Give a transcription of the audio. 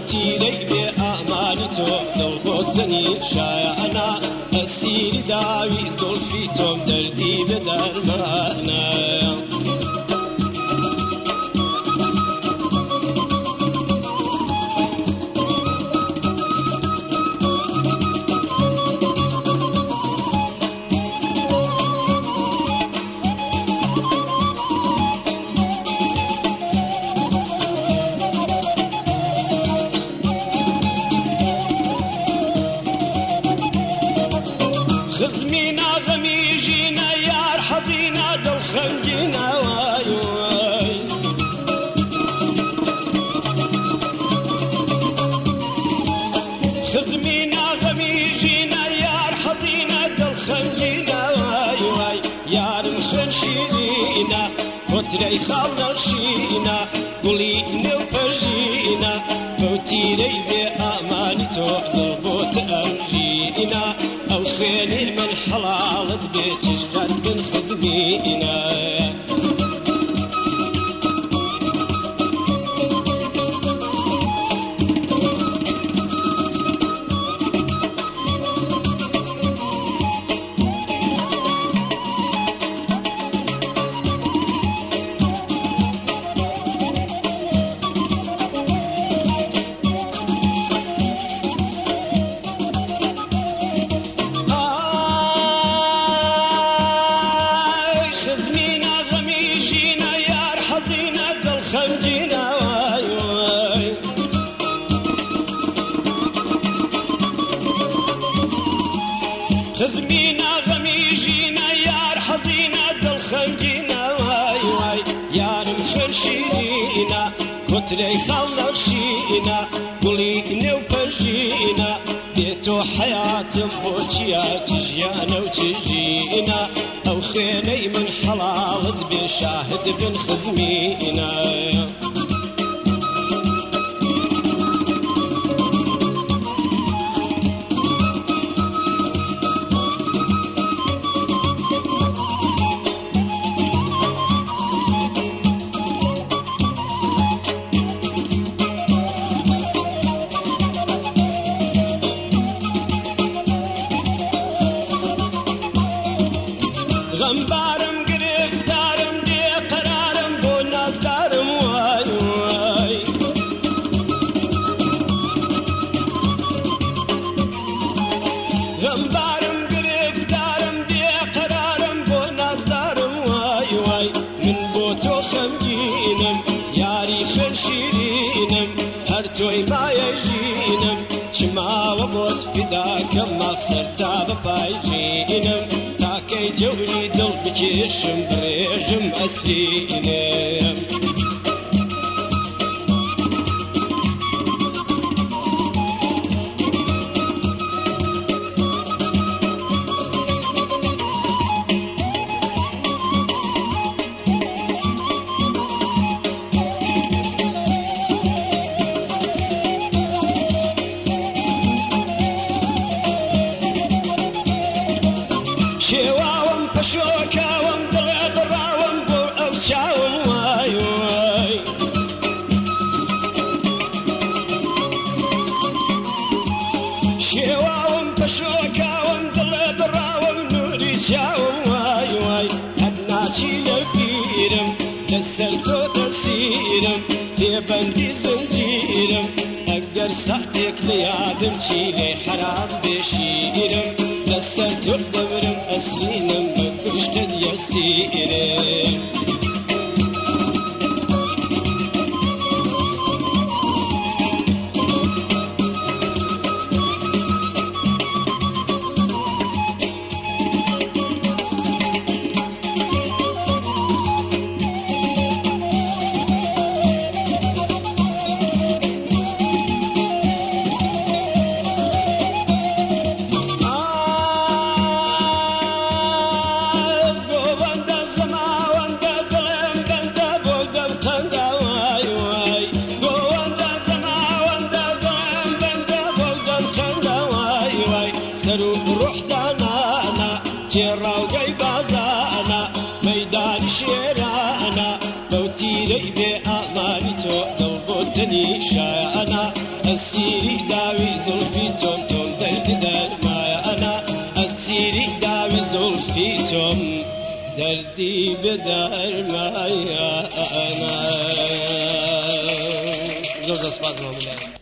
بوتيري بأمانتو لو بوتني شايعنا أسير داوي زلفي توم دردي بدر معنا خزمينا غميجينا يار حزينا دل خنجينا واي واي خزمينا غميجينا يار حزينا دل خنجينا واي واي يار مخنشينا فتري خالشينا قولي نو برجينا بوتيري بأمانتو ضربوت أرجينا أو خيلي من حلالة بيتش غرب خزمينا خزمينا غميجينا يار حزينا دل خنجينا واي واي يار مخرشينا كتري خلشينا قولي نو برجينا بيتو حياة بوشيا تجيانا وتجينا أو خيلي من حلالة بشاهد بن خزمينا غمبارم گرفتارم دی قرارم بو نازدارم وای وای غمبارم گرفتارم دی قرارم بو نازدارم وای وای من بو تو خمگینم یاری خرشیرینم هر توی مایجینم چما و بوت بداکم مقصر تا بپایجینم تاكي جوري دل بكيشم بريجم أسينم شواوم بشوكاوم دلي براوم بو أوشاوم واي واي شواوم بشوكاوم دلي براوم نوري شاوم واي واي أدناشي لبيرم لسلتو تسيرم في بندي زنجيرم أقدر ساعتك ليادم شيلي حرام بشيرم لسلتو دورم أسينم بقشتد يسيرم سرو روح دانانا جرا وقيبازانا ميدان شيرانا بوتيري بأمانتو لو بوتني شانا أسيري داوي زلفي توم توم دردي درمايا أنا أسيري داوي زلفي توم دردي بدرمايا أنا زور سپاس مامون